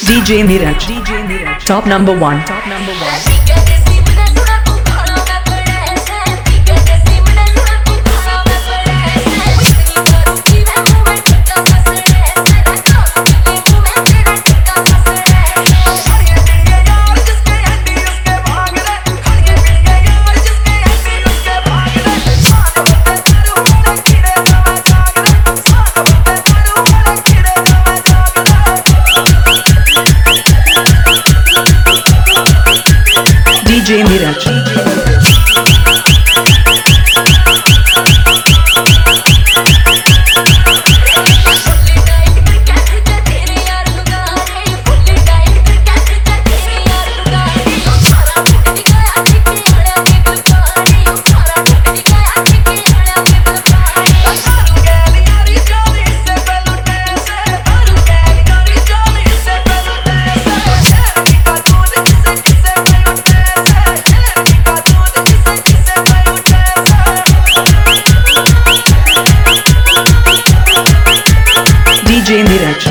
DJ Neeraj, top number one, top number one. DJ Neeraj. DJ Neeraj.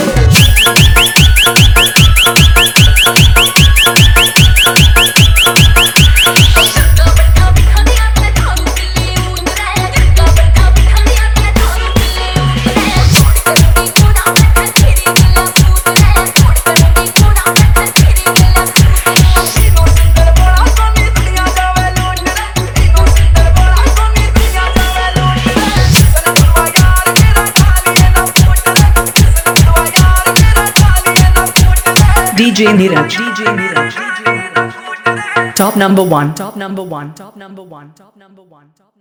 DJ Neeraj. Top number one, top number one, top number one, top number one, top number one.